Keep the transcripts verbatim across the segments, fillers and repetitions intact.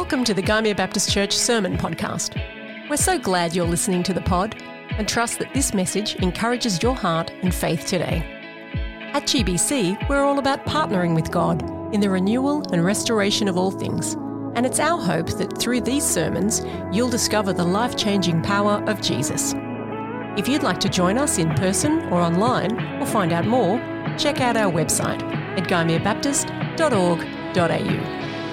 Welcome to the Gymea Baptist Church Sermon Podcast. We're so glad you're listening to the pod and trust that this message encourages your heart and faith today. At G B C, we're all about partnering with God in the renewal and restoration of all things, and it's our hope that through these sermons, you'll discover the life-changing power of Jesus. If you'd like to join us in person or online or find out more, check out our website at gymea baptist dot org dot a u.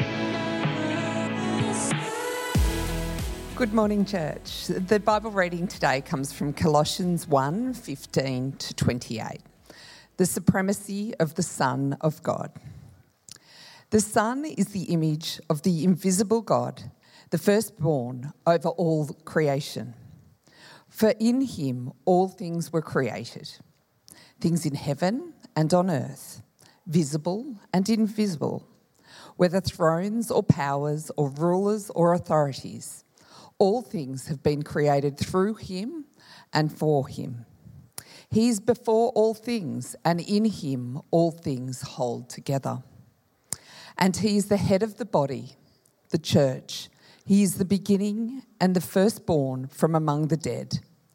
Good morning, church. The Bible reading today comes from Colossians one, fifteen to twenty-eight. The supremacy of the Son of God. The Son is the image of the invisible God, the firstborn over all creation. For in him all things were created, things in heaven and on earth, visible and invisible, whether thrones or powers or rulers or authorities. All things have been created through him and for him. He is before all things, and in him all things hold together. And he is the head of the body, the church. He is the beginning and the firstborn from among the dead.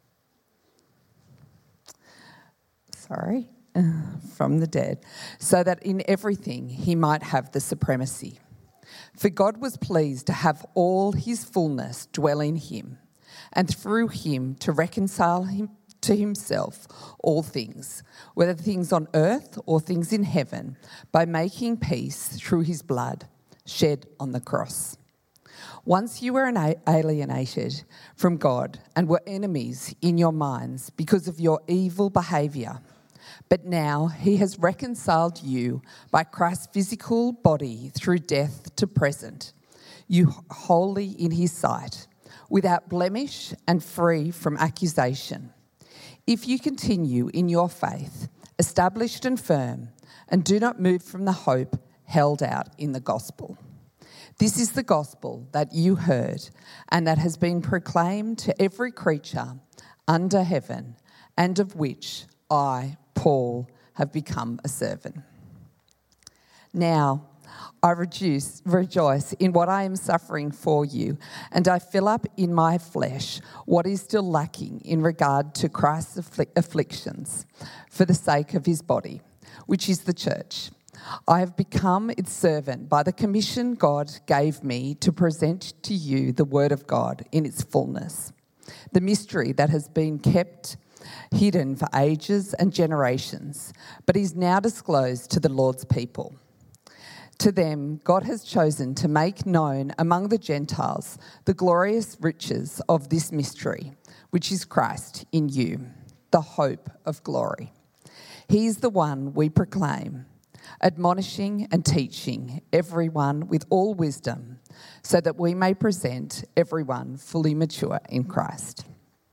Sorry, from the dead, so that in everything he might have the supremacy. For God was pleased to have all his fullness dwell in him, and through him to reconcile him to himself all things, whether things on earth or things in heaven, by making peace through his blood shed on the cross. Once you were alienated from God and were enemies in your minds because of your evil behaviour, but now he has reconciled you by Christ's physical body through death to present, you wholly in his sight, without blemish and free from accusation. If you continue in your faith, established and firm, and do not move from the hope held out in the gospel. This is the gospel that you heard and that has been proclaimed to every creature under heaven, and of which I, Paul, have become a servant. Now, I reduce, rejoice in what I am suffering for you, and I fill up in my flesh what is still lacking in regard to Christ's afflic- afflictions for the sake of his body, which is the church. I have become its servant by the commission God gave me to present to you the word of God in its fullness, the mystery that has been kept hidden for ages and generations, but is now disclosed to the Lord's people. To them, God has chosen to make known among the Gentiles the glorious riches of this mystery, which is Christ in you, the hope of glory. He is the one we proclaim, admonishing and teaching everyone with all wisdom, so that we may present everyone fully mature in Christ.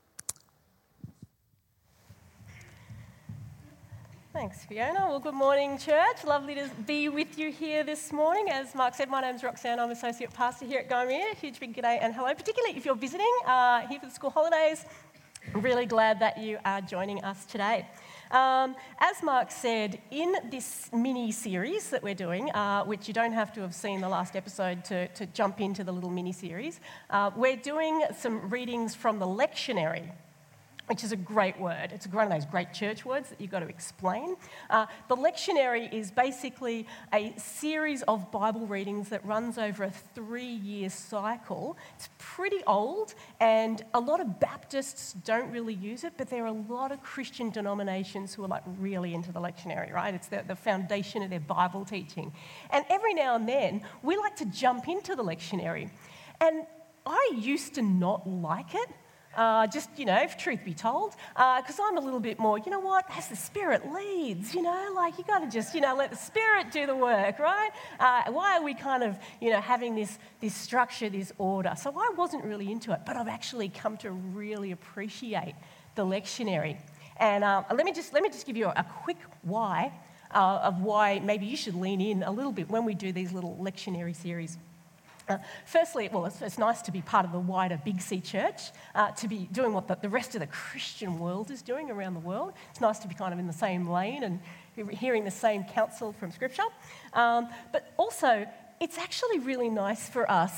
Thanks, Fiona. Well, good morning, church. Lovely to be with you here this morning. As Mark said, my name's Roxanne. I'm Associate Pastor here at Gymea. Huge big g'day and hello, particularly if you're visiting uh, here for the school holidays. I'm really glad that you are joining us today. Um, as Mark said, in this mini-series that we're doing, uh, which you don't have to have seen the last episode to, to jump into the little mini-series, uh, we're doing some readings from the lectionary, which is a great word. It's one of those great church words that you've got to explain. Uh, the lectionary is basically a series of Bible readings that runs over a three-year cycle. It's pretty old, and a lot of Baptists don't really use it, but there are a lot of Christian denominations who are like really into the lectionary, right? It's the, the foundation of their Bible teaching. And every now and then, we like to jump into the lectionary. And I used to not like it. Uh, just, you know, if truth be told, because uh, I'm a little bit more, you know what, as the Spirit leads, you know, like you got to just, you know, let the Spirit do the work, right? Uh, why are we kind of, you know, having this, this structure, this order? So I wasn't really into it, but I've actually come to really appreciate the lectionary. And uh, let me just let me just give you a, a quick why uh, of why maybe you should lean in a little bit when we do these little lectionary series. Uh, firstly, well, it's, it's nice to be part of the wider Big C Church, uh, to be doing what the, the rest of the Christian world is doing around the world. It's nice to be kind of in the same lane and hearing the same counsel from Scripture. Um, but also, it's actually really nice for us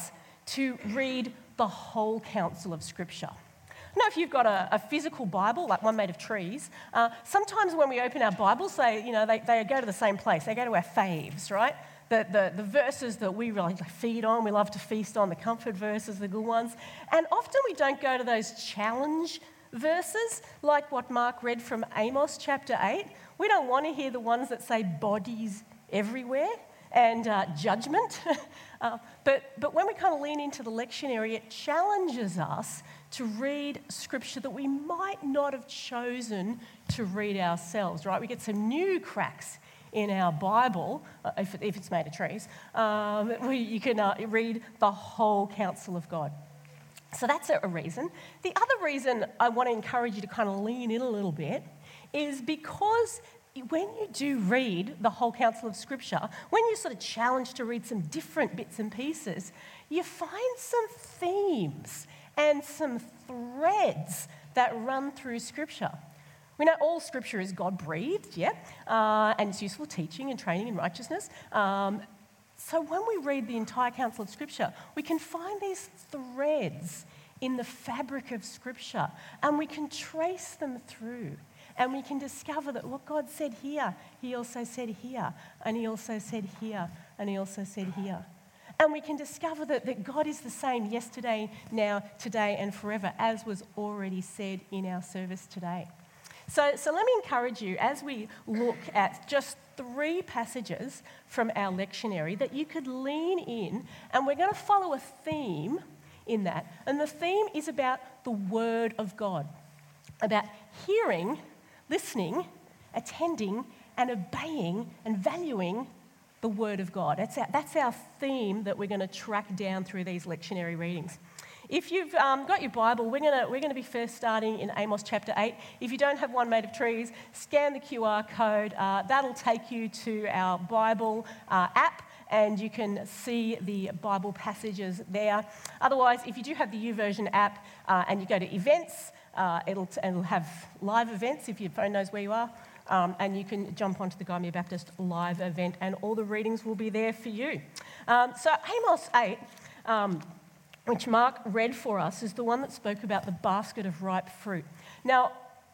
to read the whole counsel of Scripture. Now, if you've got a, a physical Bible, like one made of trees, uh, sometimes when we open our Bibles, they, you know, they, they go to the same place. They go to our faves, right? The, the, the verses that we really feed on, we love to feast on, the comfort verses, the good ones. And often we don't go to those challenge verses, like what Mark read from Amos chapter eight. We don't want to hear the ones that say bodies everywhere and uh, judgment. uh, but, but when we kind of lean into the lectionary, it challenges us to read Scripture that we might not have chosen to read ourselves, right? We get some new cracks in our Bible, uh, if, it, if it's made of trees. Um, we, you can uh, read the whole counsel of God. So that's a, a reason. The other reason I want to encourage you to kind of lean in a little bit is because when you do read the whole counsel of Scripture, when you're sort of challenged to read some different bits and pieces, you find some themes and some threads that run through Scripture. We know all Scripture is God-breathed, yeah, uh, and it's useful teaching and training in righteousness. Um, so when we read the entire counsel of Scripture, we can find these threads in the fabric of Scripture, and we can trace them through. And we can discover that what God said here, He also said here, and He also said here, and He also said here. And we can discover that, that God is the same yesterday, now, today, and forever, as was already said in our service today. So, so let me encourage you, as we look at just three passages from our lectionary, that you could lean in, and we're going to follow a theme in that. And the theme is about the Word of God, about hearing, listening, attending, and obeying and valuing the Word of God. That's our, that's our theme that we're going to track down through these lectionary readings. If you've um, got your Bible, we're going we're to be first starting in Amos chapter eight. If you don't have one made of trees, scan the Q R code. Uh, that'll take you to our Bible uh, app, and you can see the Bible passages there. Otherwise, if you do have the YouVersion app uh, and you go to events, uh, it'll, it'll have live events if your phone knows where you are. Um, and you can jump onto the Gymea Baptist live event, and all the readings will be there for you. Um, so Amos eight, um, which Mark read for us, is the one that spoke about the basket of ripe fruit. Now,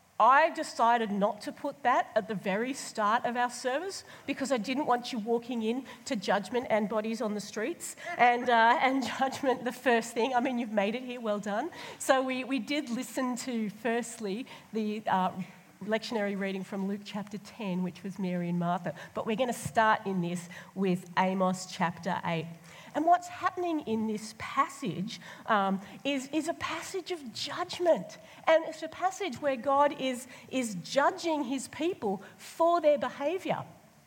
I decided not to put that at the very start of our service because I didn't want you walking in to judgment and bodies on the streets and uh, and judgment the first thing. I mean, you've made it here, well done. So we, we did listen to, firstly, the uh, lectionary reading from Luke chapter ten, which was Mary and Martha. But we're going to start in this with Amos chapter eight. And what's happening in this passage um, is, is a passage of judgment. And it's a passage where God is, is judging his people for their behaviour.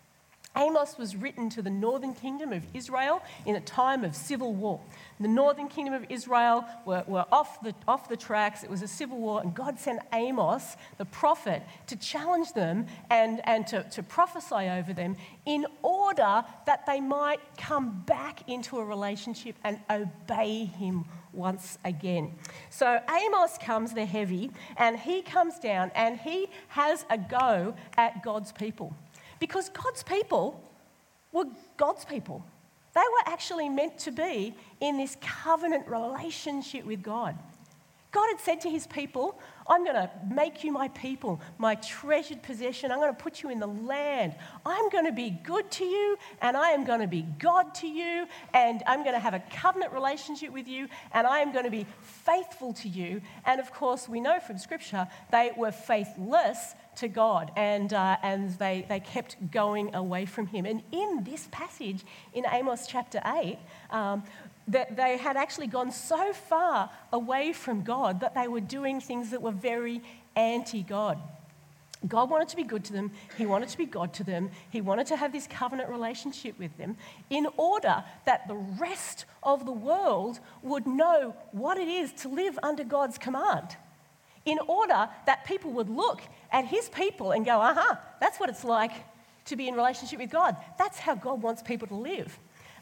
Amos was written to the northern kingdom of Israel in a time of civil war. The northern kingdom of Israel were, were off the, off the tracks. It was a civil war, and God sent Amos, the prophet, to challenge them and, and to, to prophesy over them in order that they might come back into a relationship and obey him once again. So Amos comes, the heavy, and he comes down and he has a go at God's people. Because God's people were God's people. They were actually meant to be in this covenant relationship with God. God had said to his people, I'm going to make you my people, my treasured possession. I'm going to put you in the land. I'm going to be good to you, and I am going to be God to you, and I'm going to have a covenant relationship with you, and I am going to be faithful to you. And of course, we know from Scripture, they were faithless to God, and uh, and they, they kept going away from him. And in this passage, in Amos chapter eight, um, that they had actually gone so far away from God that they were doing things that were very anti-God. God wanted to be good to them. He wanted to be God to them. He wanted to have this covenant relationship with them in order that the rest of the world would know what it is to live under God's command. In order that people would look at his people and go, aha, that's what it's like to be in relationship with God. That's how God wants people to live.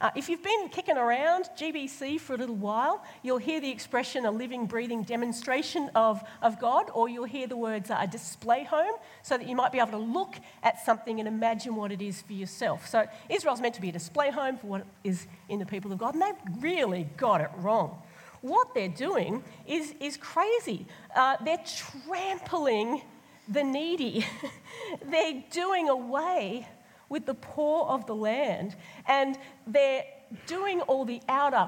Uh, if you've been kicking around G B C for a little while, you'll hear the expression a living, breathing demonstration of, of God, or you'll hear the words uh, a display home, so that you might be able to look at something and imagine what it is for yourself. So Israel's meant to be a display home for what is in the people of God, and they've really got it wrong. What they're doing is, is crazy. Uh, they're trampling the needy. They're doing away with the poor of the land, and they're doing all the outer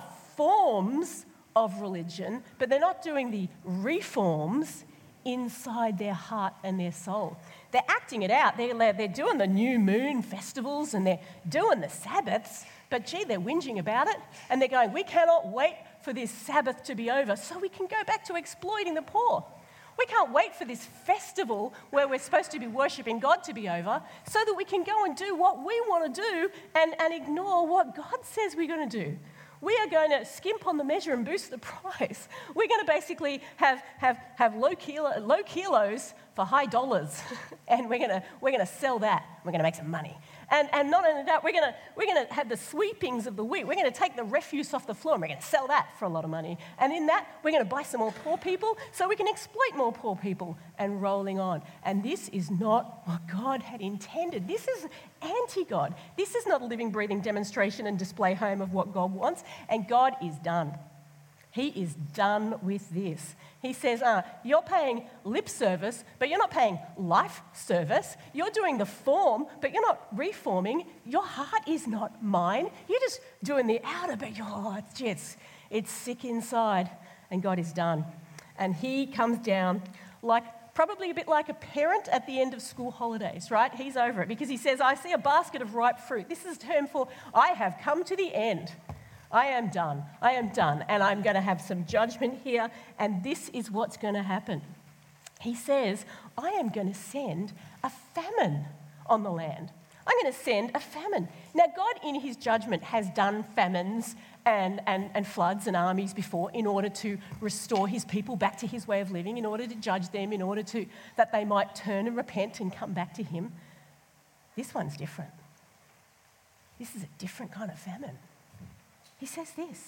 forms of religion, but they're not doing the reforms inside their heart and their soul. They're acting it out. They're, they're doing the new moon festivals and they're doing the Sabbaths, but gee, they're whinging about it, and they're going, we cannot wait for this Sabbath to be over so we can go back to exploiting the poor. We can't wait for this festival where we're supposed to be worshipping God to be over so that we can go and do what we want to do and, and ignore what God says we're going to do. We are going to skimp on the measure and boost the price. We're going to basically have, have, have low, kilo, low kilos for high dollars, and we're going to, we're going to sell that. We're going to make some money. And, and not only that, we're going to, we're going to have the sweepings of the wheat. We're going to take the refuse off the floor and we're going to sell that for a lot of money. And in that, we're going to buy some more poor people so we can exploit more poor people, and rolling on. And this is not what God had intended. This is anti-God. This is not a living, breathing demonstration and display home of what God wants. And God is done. He is done with this. He says, uh, you're paying lip service, but you're not paying life service. You're doing the form, but you're not reforming. Your heart is not mine. You're just doing the outer, but your heart, it's, it's sick inside. And God is done. And he comes down like, probably a bit like a parent at the end of school holidays, right? He's over it because he says, I see a basket of ripe fruit. This is a term for, I have come to the end. I am done. I am done. And I'm going to have some judgment here. And this is what's going to happen. He says, I am going to send a famine on the land. I'm going to send a famine. Now, God in his judgment has done famines and, and, and floods and armies before in order to restore his people back to his way of living, in order to judge them, in order to that they might turn and repent and come back to him. This one's different. This is a different kind of famine. He says this,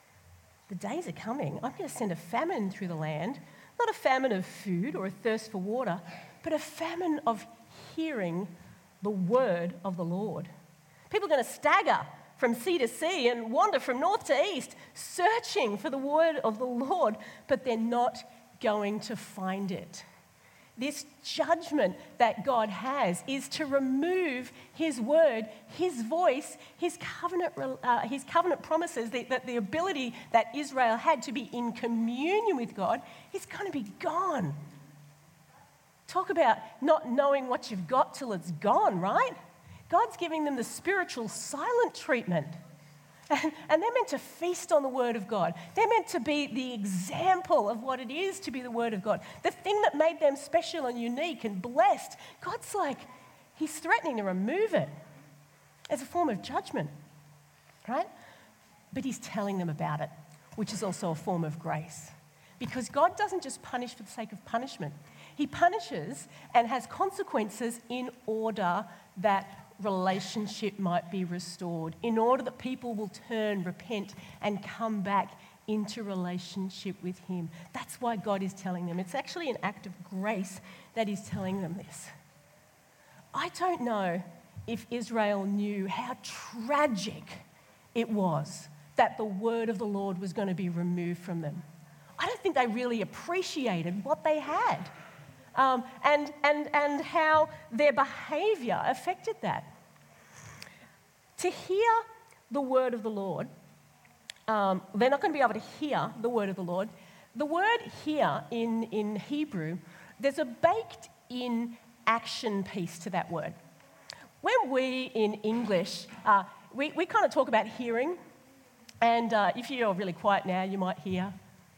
the days are coming. I'm going to send a famine through the land, not a famine of food or a thirst for water, but a famine of hearing the word of the Lord. People are going to stagger from sea to sea and wander from north to east, searching for the word of the Lord, but they're not going to find it. This judgment that God has is to remove his word, his voice, his covenant, uh, his covenant promises, that the, the ability that Israel had to be in communion with God is going to be gone. Talk about not knowing what you've got till it's gone, right? God's giving them the spiritual silent treatment. And, and they're meant to feast on the word of God. They're meant to be the example of what it is to be the word of God. The thing that made them special and unique and blessed. God's like, he's threatening to remove it as a form of judgment, right? But he's telling them about it, which is also a form of grace. Because God doesn't just punish for the sake of punishment. He punishes and has consequences in order that relationship might be restored, in order that people will turn, repent, and come back into relationship with him. That's why God is telling them. It's actually an act of grace that he's telling them this. I don't know if Israel knew how tragic it was that the word of the Lord was going to be removed from them. I don't think they really appreciated what they had. Um, and, and, and how their behaviour affected that. To hear the word of the Lord, um, they're not going to be able to hear the word of the Lord. The word hear in, in Hebrew, there's a baked-in action piece to that word. When we in English, uh, we, we kind of talk about hearing, and uh, if you're really quiet now, you might hear.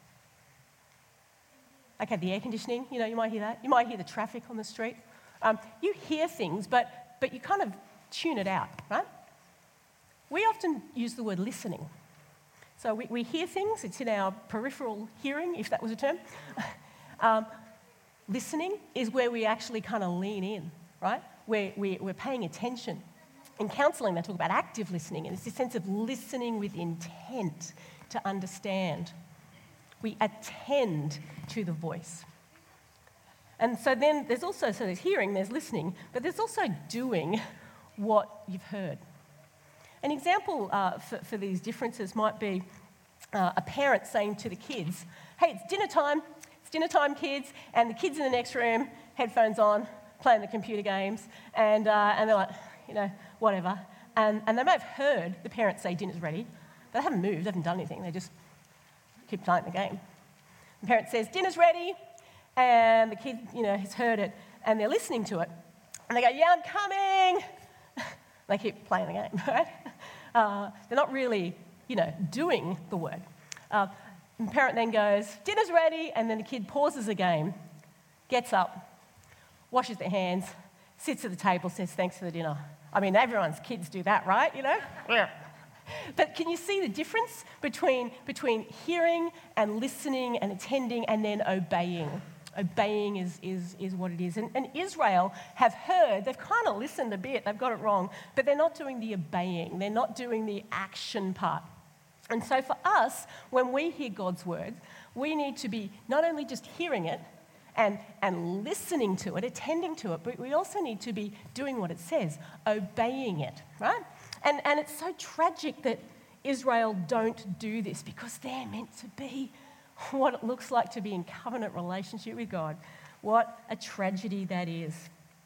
Okay, the air conditioning, you know, you might hear that. You might hear the traffic on the street. Um, you hear things, but, but you kind of tune it out, right? We often use the word listening. So we, we hear things, it's in our peripheral hearing, if that was a term. um, listening is where we actually kind of lean in, right? Where we, we're paying attention. in counselling, they talk about active listening, and it's this sense of listening with intent to understand. We attend to the voice. And so then there's also, so there's hearing, there's listening, but there's also doing what you've heard. An example uh, for, for these differences might be uh, a parent saying to the kids, hey, it's dinner time, it's dinner time, kids, and the kids in the next room, headphones on, playing the computer games, and uh, and they're like, you know, whatever. And, and they may have heard the parents say dinner's ready, but they haven't moved, they haven't done anything, they just keep playing the game. The parent says, dinner's ready, and the kid, you know, has heard it, and they're listening to it, and they go, yeah, I'm coming. They keep playing the game, right? Uh, they're not really, you know, doing the word. Uh, the parent then goes, dinner's ready, and then the kid pauses the game, gets up, washes their hands, sits at the table, says thanks for the dinner. I mean, everyone's kids do that, right, you know? Yeah. But can you see the difference between, between hearing and listening and attending and then obeying? Obeying is, is, is what it is. And, and Israel have heard, they've kind of listened a bit, they've got it wrong, but they're not doing the obeying, they're not doing the action part. And so for us, when we hear God's word, we need to be not only just hearing it and, and listening to it, attending to it, but we also need to be doing what it says, obeying it, right? And, and it's so tragic that Israel don't do this because they're meant to be what it looks like to be in covenant relationship with God. What a tragedy that is.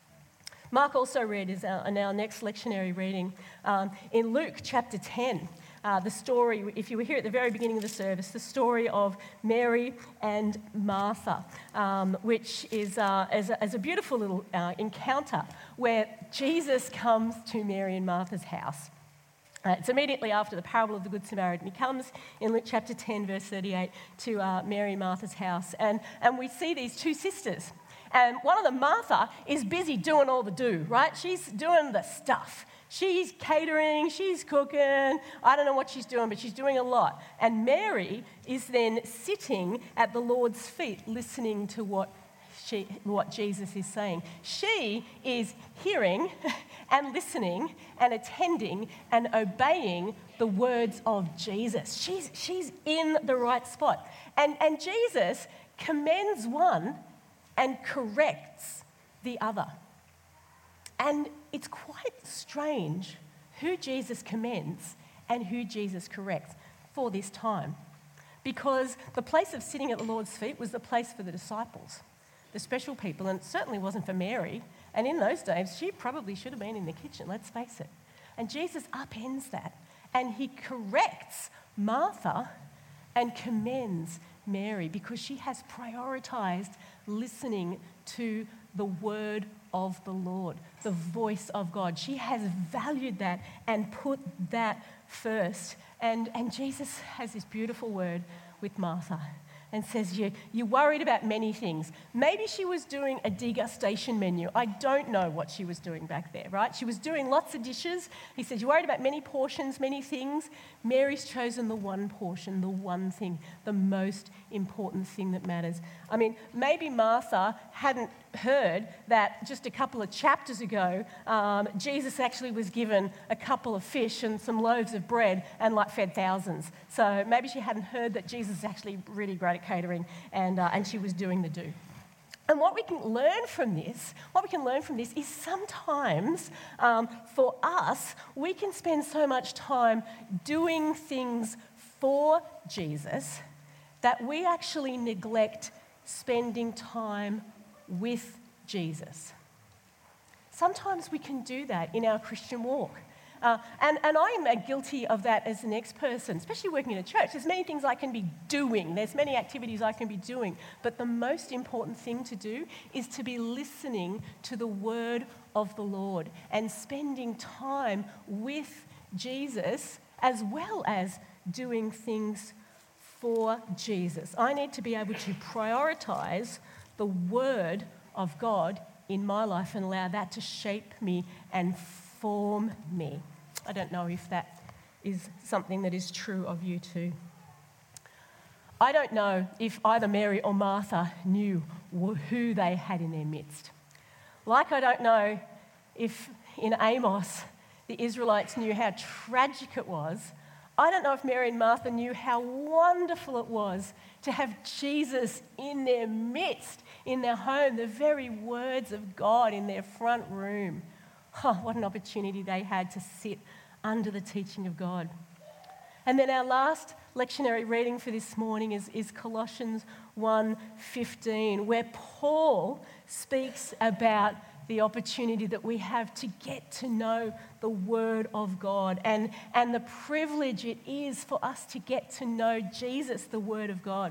Mark also read is our, in our next lectionary reading um, in Luke chapter ten, uh, the story, if you were here at the very beginning of the service, the story of Mary and Martha, um, which is, uh, is, a, is a beautiful little uh, encounter where Jesus comes to Mary and Martha's house. Uh, it's immediately after the parable of the Good Samaritan. He comes in Luke chapter ten, verse thirty-eight, to uh, Mary and Martha's house. And, and we see these two sisters. And one of them, Martha, is busy doing all the do, right? She's doing the stuff. She's catering, she's cooking. I don't know what she's doing, but she's doing a lot. And Mary is then sitting at the Lord's feet listening to what She, what Jesus is saying. She is hearing and listening and attending and obeying the words of Jesus. She's, she's in the right spot. And, and Jesus commends one and corrects the other. And it's quite strange who Jesus commends and who Jesus corrects for this time. Because the place of sitting at the Lord's feet was the place for the disciples, the special people, and it certainly wasn't for Mary. And in those days, she probably should have been in the kitchen, let's face it. And Jesus upends that, and he corrects Martha and commends Mary because she has prioritized listening to the word of the Lord, the voice of God. She has valued that and put that first. And, and Jesus has this beautiful word with Martha and says, you, you're worried about many things. Maybe she was doing a degustation menu. I don't know what she was doing back there, right? She was doing lots of dishes. He says, you're worried about many portions, many things. Mary's chosen the one portion, the one thing, the most important thing that matters. I mean, maybe Martha hadn't heard that just a couple of chapters ago, um, Jesus actually was given a couple of fish and some loaves of bread and like fed thousands. So maybe she hadn't heard that Jesus is actually really great at catering, and uh, and she was doing the do. And what we can learn from this, what we can learn from this is sometimes um, for us, we can spend so much time doing things for Jesus that we actually neglect spending time with Jesus. Sometimes we can do that in our Christian walk. Uh, and, and I'm guilty of that as the next person, especially working in a church. There's many things I can be doing. There's many activities I can be doing. But the most important thing to do is to be listening to the word of the Lord and spending time with Jesus as well as doing things for Jesus. I need to be able to prioritize the word of God in my life and allow that to shape me and form me. I don't know if that is something that is true of you too. I don't know if either Mary or Martha knew who they had in their midst. Like I don't know if in Amos the Israelites knew how tragic it was, I don't know if Mary and Martha knew how wonderful it was to have Jesus in their midst, in their home, the very words of God in their front room. Oh, what an opportunity they had to sit under the teaching of God. And then our last lectionary reading for this morning is, is Colossians one fifteen, where Paul speaks about the opportunity that we have to get to know the Word of God and, and the privilege it is for us to get to know Jesus, the Word of God.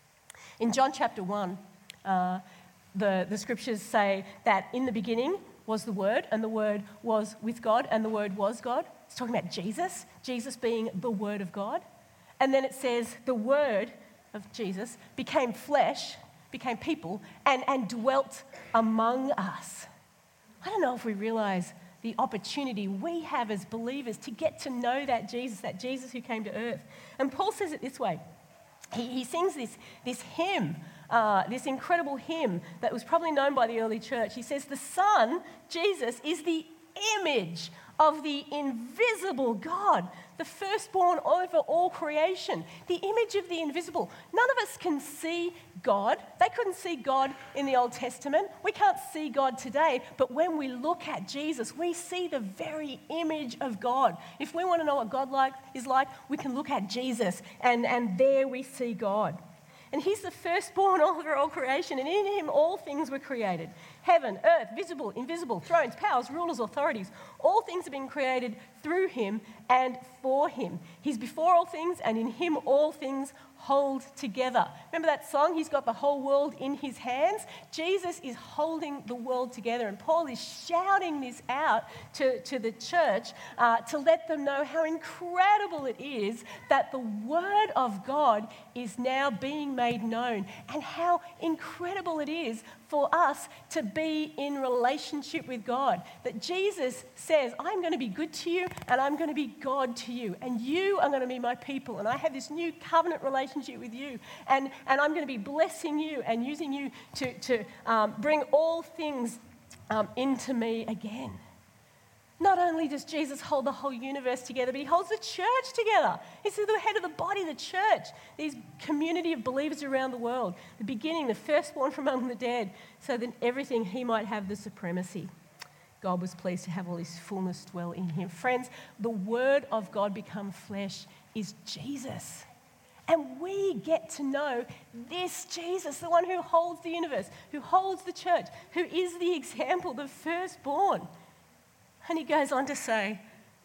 In John chapter one, uh, the, the scriptures say that in the beginning was the Word, and the Word was with God, and the Word was God. It's talking about Jesus, Jesus being the Word of God. And then it says the Word of Jesus became flesh, became people, and, and dwelt among us. I don't know if we realise the opportunity we have as believers to get to know that Jesus, that Jesus who came to earth. And Paul says it this way. He, he sings this, this hymn, uh, this incredible hymn that was probably known by the early church. He says, the Son, Jesus, is the image of the invisible God, the firstborn over all creation, the image of the invisible. None of us can see God. They couldn't see God in the Old Testament. We can't see God today, but when we look at Jesus, we see the very image of God. If we want to know what God like, is like, we can look at Jesus, and, and there we see God. And he's the firstborn over all creation, and in him all things were created. Heaven, earth, visible, invisible, thrones, powers, rulers, authorities. All things have been created through him and for him. He's before all things, and in him all things hold together. Remember that song? He's got the whole world in his hands. Jesus is holding the world together, and Paul is shouting this out to, to the church uh, to let them know how incredible it is that the Word of God is now being made known, and how incredible it is for us to be in relationship with God. That Jesus says, I'm going to be good to you, and I'm going to be God to you, and you are going to be my people, and I have this new covenant relationship with you, and, and I'm going to be blessing you and using you to, to um, bring all things um, into me again. Not only does Jesus hold the whole universe together, but he holds the church together. He's the head of the body, the church, these community of believers around the world, the beginning, the firstborn from among the dead, so that everything he might have the supremacy. God was pleased to have all his fullness dwell in him. Friends, the Word of God become flesh is Jesus. And we get to know this Jesus, the one who holds the universe, who holds the church, who is the example, the firstborn. And he goes on to say,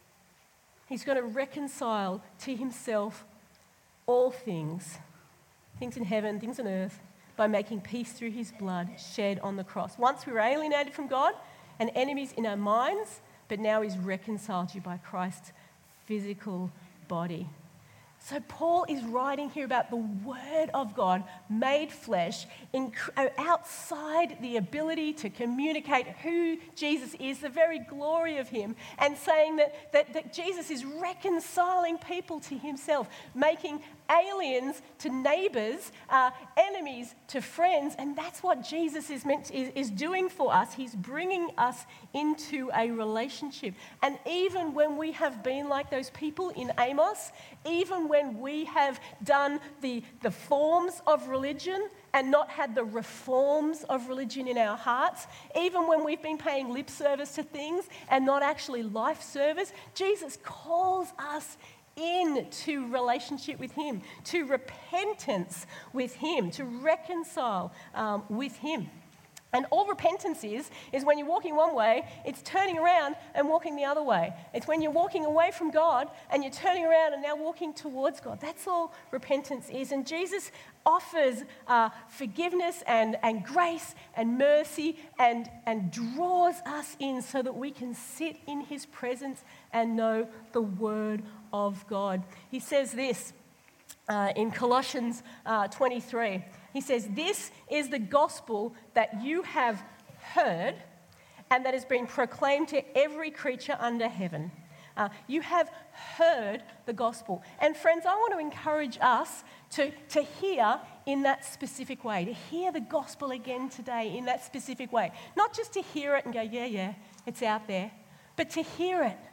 he's going to reconcile to himself all things, things in heaven, things on earth, by making peace through his blood shed on the cross. Once we were alienated from God and enemies in our minds, but now he's reconciled you by Christ's physical body. So Paul is writing here about the Word of God made flesh, in, outside the ability to communicate who Jesus is, the very glory of him, and saying that, that, that Jesus is reconciling people to himself, making aliens to neighbours, uh, enemies to friends, and that's what Jesus is meant to, is, is doing for us. He's bringing us into a relationship. And even when we have been like those people in Amos, even when we have done the, the forms of religion and not had the reforms of religion in our hearts, even when we've been paying lip service to things and not actually life service, Jesus calls us into relationship with him, to repentance with him, to reconcile um, with him. And all repentance is, is when you're walking one way, it's turning around and walking the other way. It's when you're walking away from God and you're turning around and now walking towards God. That's all repentance is. And Jesus offers uh, forgiveness and, and grace and mercy and, and draws us in so that we can sit in his presence and know the Word of God. He says this uh, in Colossians uh, twenty-three. He says, this is the gospel that you have heard and that has been proclaimed to every creature under heaven. Uh, you have heard the gospel. And friends, I want to encourage us to, to hear in that specific way, to hear the gospel again today in that specific way. Not just to hear it and go, yeah, yeah, it's out there, but to hear it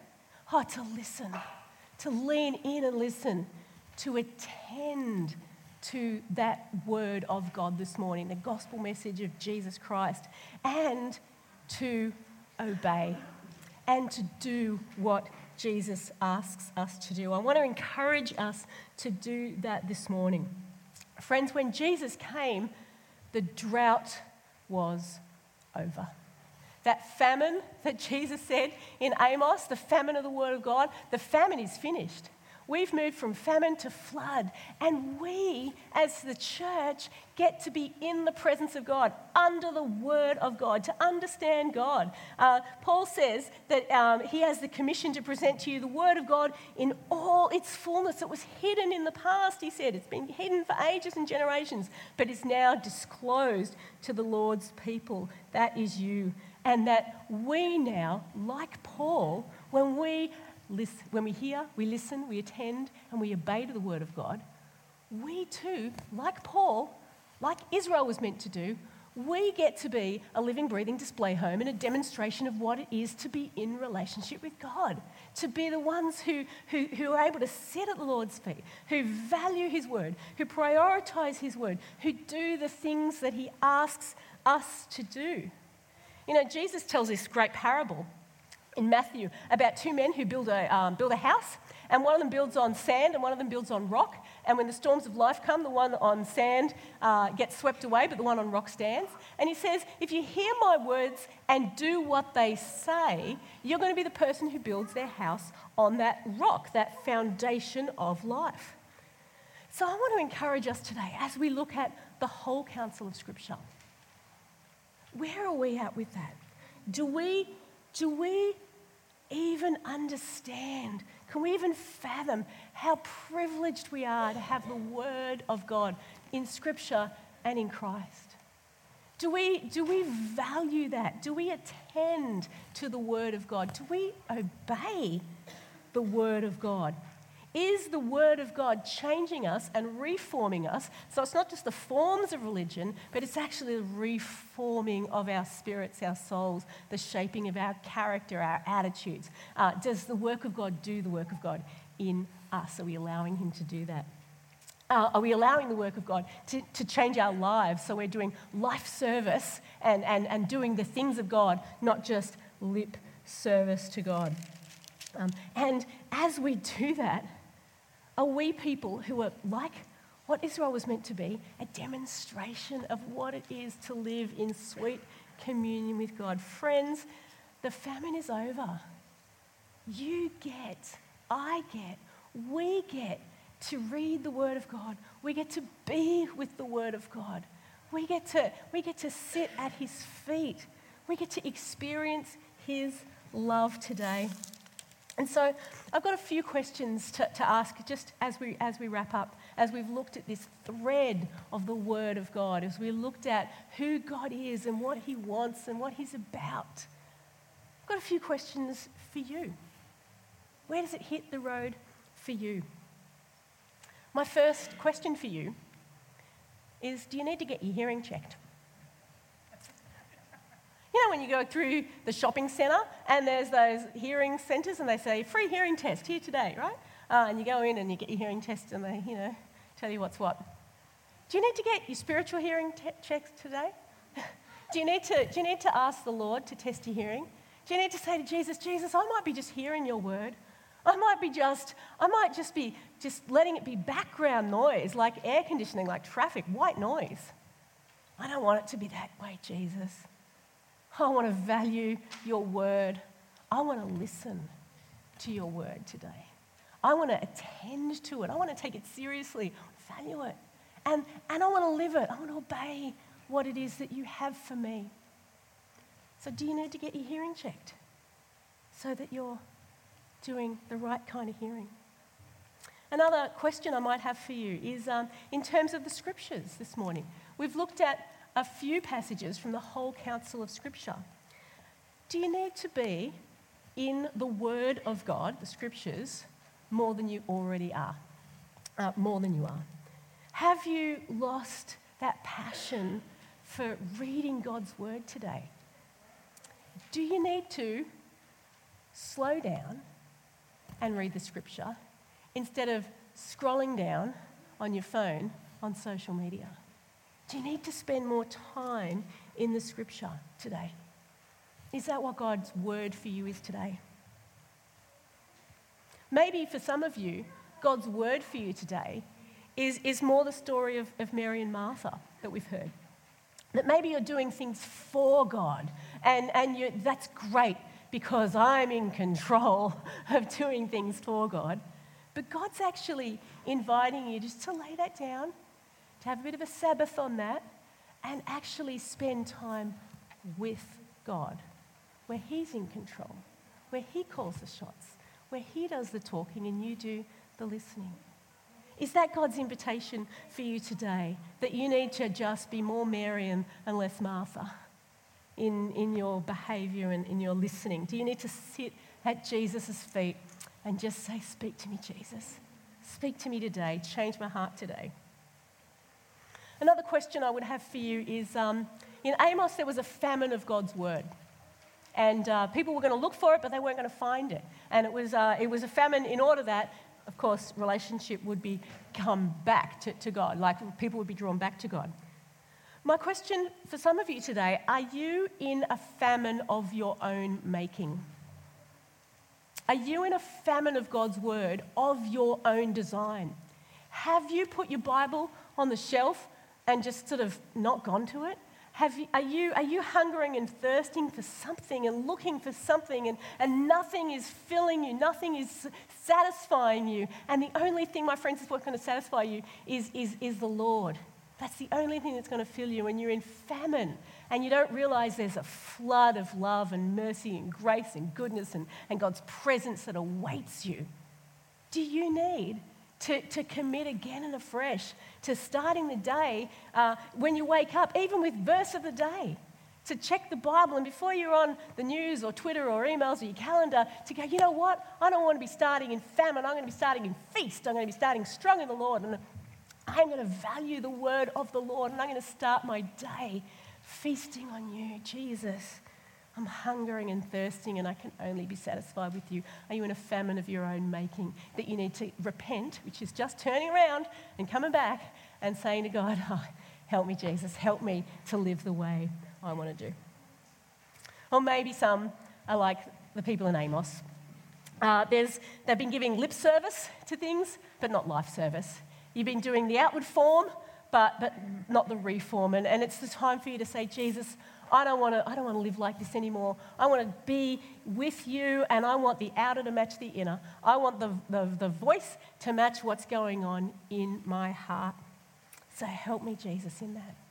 Oh, to listen, to lean in and listen, to attend to that word of God this morning, the gospel message of Jesus Christ, and to obey and to do what Jesus asks us to do. I want to encourage us to do that this morning. Friends, when Jesus came, the drought was over. That famine that Jesus said in Amos, the famine of the Word of God, the famine is finished. We've moved from famine to flood, and we, as the church, get to be in the presence of God, under the Word of God, to understand God. Uh, Paul says that um, he has the commission to present to you the Word of God in all its fullness. It was hidden in the past, he said. It's been hidden for ages and generations, but it's now disclosed to the Lord's people. That is you. And that we now, like Paul, when we listen, when we hear, we listen, we attend, and we obey to the Word of God, we too, like Paul, like Israel was meant to do, we get to be a living, breathing display home and a demonstration of what it is to be in relationship with God, to be the ones who, who, who are able to sit at the Lord's feet, who value His Word, who prioritise His Word, who do the things that He asks us to do. You know, Jesus tells this great parable in Matthew about two men who build a, um, build a house, and one of them builds on sand and one of them builds on rock. And when the storms of life come, the one on sand uh, gets swept away, but the one on rock stands. And he says, if you hear my words and do what they say, you're going to be the person who builds their house on that rock, that foundation of life. So I want to encourage us today as we look at the whole counsel of Scripture. Where are we at with that? Do we, do we even understand? Can we even fathom how privileged we are to have the Word of God in Scripture and in Christ? Do we, do we value that? Do we attend to the Word of God? Do we obey the Word of God? Is the Word of God changing us and reforming us? So it's not just the forms of religion, but it's actually the reforming of our spirits, our souls, the shaping of our character, our attitudes. Uh, does the work of God do the work of God in us? Are we allowing Him to do that? Uh, are we allowing the work of God to, to change our lives so we're doing life service and, and, and doing the things of God, not just lip service to God? Um, and as we do that, are we people who are like what Israel was meant to be, a demonstration of what it is to live in sweet communion with God? Friends, the famine is over. You get, I get, we get to read the Word of God. We get to be with the Word of God. We get to, we get to sit at His feet. We get to experience His love today. And so I've got a few questions to, to ask just as we, as we wrap up, as we've looked at this thread of the Word of God, as we looked at who God is and what He wants and what He's about. I've got a few questions for you. Where does it hit the road for you? My first question for you is, do you need to get your hearing checked? You know when you go through the shopping centre and there's those hearing centres and they say, free hearing test here today, right? Uh, and you go in and you get your hearing test and they, you know, tell you what's what. Do you need to get your spiritual hearing te- checked today? do, you need to, do you need to ask the Lord to test your hearing? Do you need to say to Jesus, Jesus, I might be just hearing your word. I might be just, I might just be just letting it be background noise, like air conditioning, like traffic, white noise. I don't want it to be that way, Jesus. I want to value your word. I want to listen to your word today. I want to attend to it. I want to take it seriously, value it. And, and I want to live it. I want to obey what it is that you have for me. So do you need to get your hearing checked so that you're doing the right kind of hearing? Another question I might have for you is um, in terms of the scriptures this morning. We've looked at a few passages from the whole counsel of Scripture. Do you need to be in the Word of God, the Scriptures, more than you already are? Uh, more than you are. Have you lost that passion for reading God's Word today? Do you need to slow down and read the scripture instead of scrolling down on your phone on social media? Do you need to spend more time in the scripture today? Is that what God's word for you is today? Maybe for some of you, God's word for you today is, is more the story of, of Mary and Martha that we've heard. That maybe you're doing things for God, and, and you, that's great because I'm in control of doing things for God. But God's actually inviting you just to lay that down, to have a bit of a Sabbath on that, and actually spend time with God, where He's in control, where He calls the shots, where He does the talking and you do the listening. Is that God's invitation for you today, that you need to just be more Mary and, and less Martha in, in your behaviour and in your listening? Do you need to sit at Jesus' feet and just say, speak to me, Jesus. Speak to me today. Change my heart today. Another question I would have for you is, um, in Amos there was a famine of God's word. And uh, people were going to look for it, but they weren't going to find it. And it was, uh, it was a famine in order that, of course, relationship would be come back to, to God, like people would be drawn back to God. My question for some of you today, are you in a famine of your own making? Are you in a famine of God's word, of your own design? Have you put your Bible on the shelf and just sort of not gone to it? Have you, are, you, are you hungering and thirsting for something and looking for something and, and nothing is filling you, nothing is satisfying you, and the only thing, my friends, is what's going to satisfy you is, is, is the Lord. That's the only thing that's going to fill you, and you're in famine and you don't realise there's a flood of love and mercy and grace and goodness and, and God's presence that awaits you. Do you need To, to commit again and afresh to starting the day uh, when you wake up, even with verse of the day, to check the Bible, and before you're on the news or Twitter or emails or your calendar, to go, you know what, I don't want to be starting in famine, I'm going to be starting in feast, I'm going to be starting strong in the Lord, and I'm going to value the word of the Lord, and I'm going to start my day feasting on you, Jesus. I'm hungering and thirsting and I can only be satisfied with you. Are you in a famine of your own making that you need to repent, which is just turning around and coming back and saying to God, oh, help me, Jesus, help me to live the way I want to do. Or maybe some are like the people in Amos. Uh, there's, they've been giving lip service to things, but not life service. You've been doing the outward form, but, but not the reform. And, and it's the time for you to say, Jesus, I don't want to I don't want to live like this anymore. I want to be with you, and I want the outer to match the inner. I want the, the, the voice to match what's going on in my heart. So help me, Jesus, in that.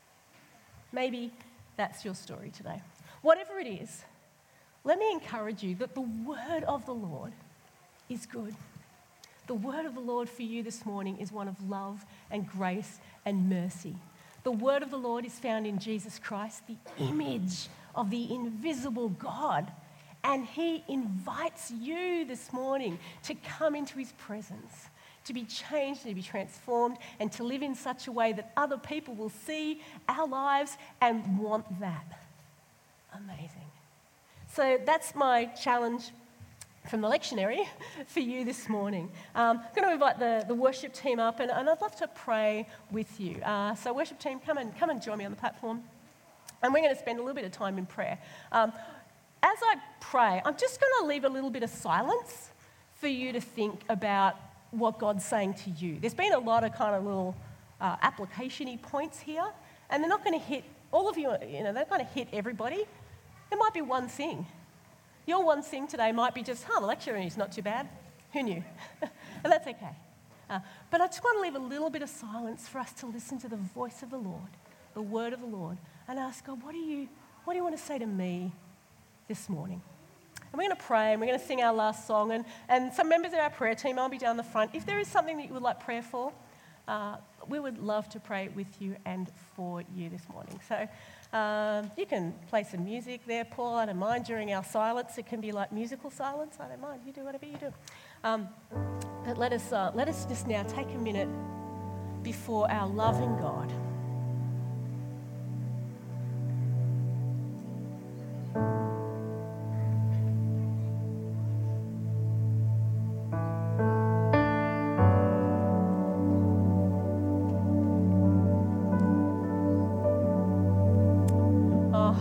Maybe that's your story today. Whatever it is, let me encourage you that the word of the Lord is good. The word of the Lord for you this morning is one of love and grace and mercy. The word of the Lord is found in Jesus Christ, the image of the invisible God. And He invites you this morning to come into His presence, to be changed, to be transformed, and to live in such a way that other people will see our lives and want that. Amazing. So that's my challenge from the lectionary for you this morning. Um, I'm going to invite the, the worship team up, and, and I'd love to pray with you. Uh, so worship team, come and, come and join me on the platform. And we're going to spend a little bit of time in prayer. Um, as I pray, I'm just going to leave a little bit of silence for you to think about what God's saying to you. There's been a lot of kind of little uh, application-y points here, and they're not going to hit, all of you, you know, they're not going to hit everybody. There might be one thing. Your one thing today might be just, oh, the lectionary is not too bad. Who knew? And that's okay. Uh, but I just want to leave a little bit of silence for us to listen to the voice of the Lord, the word of the Lord, and ask God, what do you, what do you want to say to me this morning? And we're going to pray, and we're going to sing our last song, and, and some members of our prayer team, I'll be down the front. If there is something that you would like prayer for, uh, we would love to pray with you and for you this morning. So um, you can play some music there, Paul. I don't mind during our silence. It can be like musical silence. I don't mind. You do whatever you do. Um, but let us, uh, let us just now take a minute before our loving God.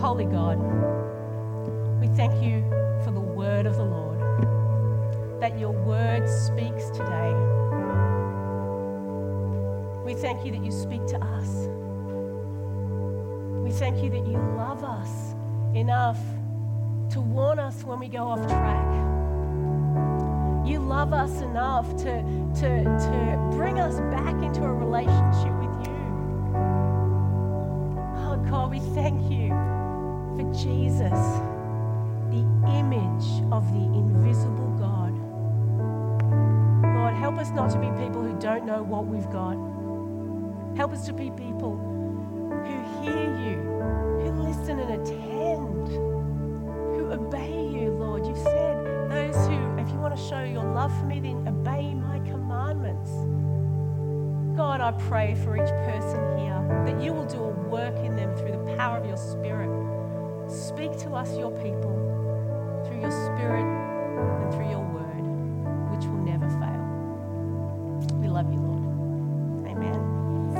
Holy God, we thank you for the word of the Lord, that your word speaks today. We thank you that you speak to us. We thank you that you love us enough to warn us when we go off track. You love us enough to, to, to bring us back into a relationship with you. Oh God, we thank you for Jesus, the image of the invisible God. Lord, help us not to be people who don't know what we've got. Help us to be people who hear you, who listen and attend, who obey you, Lord. You've said those who, if you want to show your love for me, then obey my commandments. God, I pray for each person here that you will do a work in them through the power of your Spirit. Speak to us, your people, through your Spirit and through your word, which will never fail. We love you, Lord. Amen.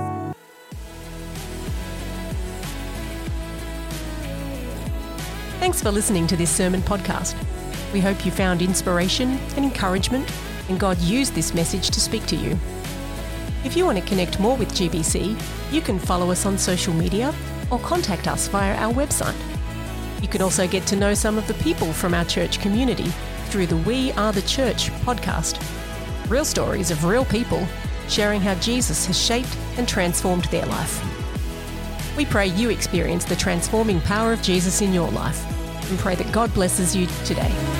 Thanks for listening to this sermon podcast. We hope you found inspiration and encouragement, and God used this message to speak to you. If you want to connect more with G B C, you can follow us on social media or contact us via our website. You can also get to know some of the people from our church community through the We Are the Church podcast. Real stories of real people sharing how Jesus has shaped and transformed their life. We pray you experience the transforming power of Jesus in your life and pray that God blesses you today.